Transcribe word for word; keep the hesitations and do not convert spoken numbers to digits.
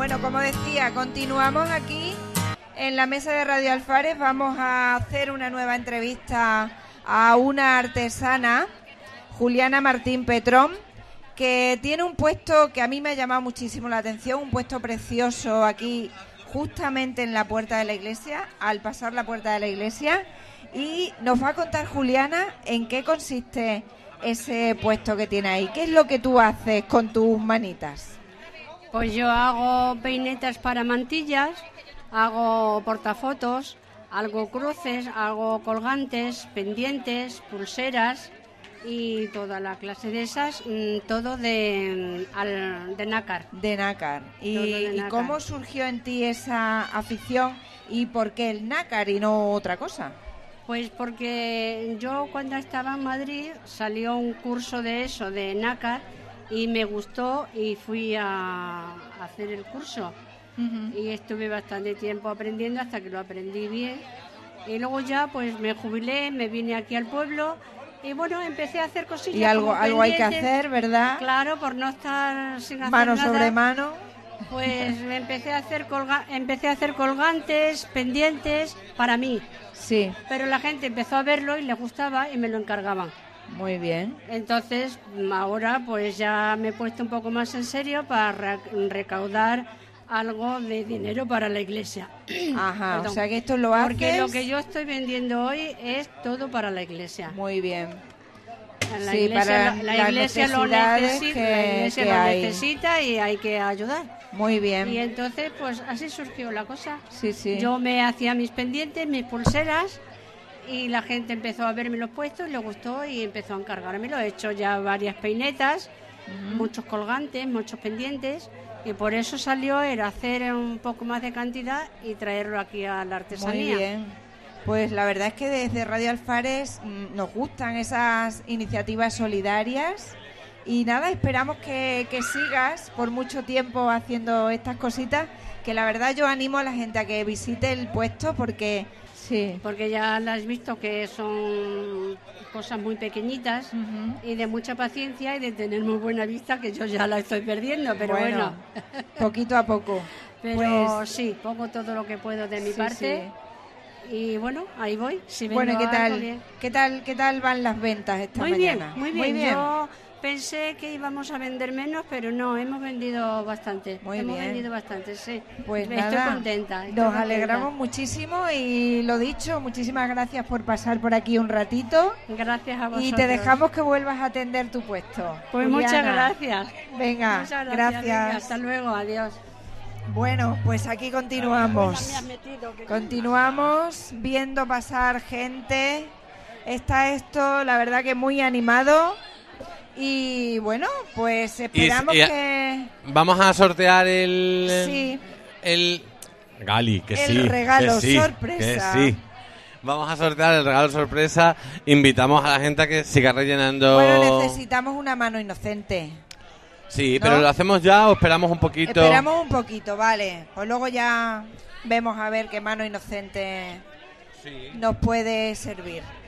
Bueno, como decía, continuamos aquí en la mesa de Radio Alfares. Vamos a hacer una nueva entrevista a una artesana, Juliana Martín Petrón, que tiene un puesto que a mí me ha llamado muchísimo la atención, un puesto precioso aquí justamente en la puerta de la iglesia, al pasar la puerta de la iglesia, y nos va a contar Juliana en qué consiste ese puesto que tiene ahí. ¿Qué es lo que tú haces con tus manitas? Pues yo hago peinetas para mantillas, hago portafotos, hago cruces, hago colgantes, pendientes, pulseras y toda la clase de esas, todo de, al, de nácar. De nácar. ¿Y, de nácar. ¿Y cómo surgió en ti esa afición y por qué el nácar y no otra cosa? Pues porque yo cuando estaba en Madrid salió un curso de eso, de nácar, y me gustó y fui a, a hacer el curso. Uh-huh. Y estuve bastante tiempo aprendiendo hasta que lo aprendí bien. Y luego ya pues me jubilé, me vine aquí al pueblo y bueno, empecé a hacer cosillas. Y algo, algo hay que hacer, ¿verdad? Claro, por no estar sin hacer mano nada. sobre mano. Pues me empecé a hacer colga empecé a hacer colgantes, pendientes para mí. Sí. Pero la gente empezó a verlo y le gustaba y me lo encargaban. Muy bien. Entonces, ahora pues ya me he puesto un poco más en serio para re recaudar algo de dinero para la iglesia. Ajá, Perdón. O sea que esto lo haces... Porque lo que yo estoy vendiendo hoy es todo para la iglesia. Muy bien. La sí, iglesia, para la, la iglesia lo necesita, que, la iglesia que lo hay. necesita y hay que ayudar. Muy bien. Y entonces, pues así surgió la cosa. Sí, sí. Yo me hacía mis pendientes, mis pulseras, y la gente empezó a verme los puestos, le gustó y empezó a encargármelo. He hecho ya varias peinetas, uh-huh. muchos colgantes, muchos pendientes, y por eso salió era hacer un poco más de cantidad y traerlo aquí a la artesanía. Muy bien. Pues la verdad es que desde Radio Alfares mmm, nos gustan esas iniciativas solidarias y nada, esperamos que, que sigas por mucho tiempo haciendo estas cositas, que la verdad yo animo a la gente a que visite el puesto porque... Sí. Porque ya las has visto que son cosas muy pequeñitas uh-huh. y de mucha paciencia y de tener muy buena vista, que yo ya la estoy perdiendo, pero bueno. bueno poquito a poco. Pero pues, sí, pongo todo lo que puedo de mi sí, parte sí. y bueno, ahí voy. Si bueno, ¿qué tal, ¿qué tal qué tal van las ventas esta muy mañana? Bien, muy bien, muy bien. Yo pensé que íbamos a vender menos, pero no, hemos vendido bastante. Muy hemos bien. vendido bastante, sí. Pues estoy nada, contenta. Estoy nos contenta. alegramos muchísimo y lo dicho, muchísimas gracias por pasar por aquí un ratito. Gracias a vosotros. Y te dejamos que vuelvas a atender tu puesto. Pues Juliana. muchas gracias. Venga, muchas gracias. gracias. Venga, hasta luego, adiós. Bueno, pues aquí continuamos. Continuamos viendo pasar gente. Está esto, la verdad que muy animado. Y bueno, pues esperamos y, y, que... Vamos a sortear el... Sí. El... Gali, que el sí. El regalo que sí, sorpresa. Que sí. Vamos a sortear el regalo sorpresa. Invitamos a la gente a que siga rellenando... Bueno, necesitamos una mano inocente. Sí, ¿no? pero ¿lo hacemos ya o esperamos un poquito? Esperamos un poquito, vale. Pues luego ya vemos a ver qué mano inocente sí. nos puede servir.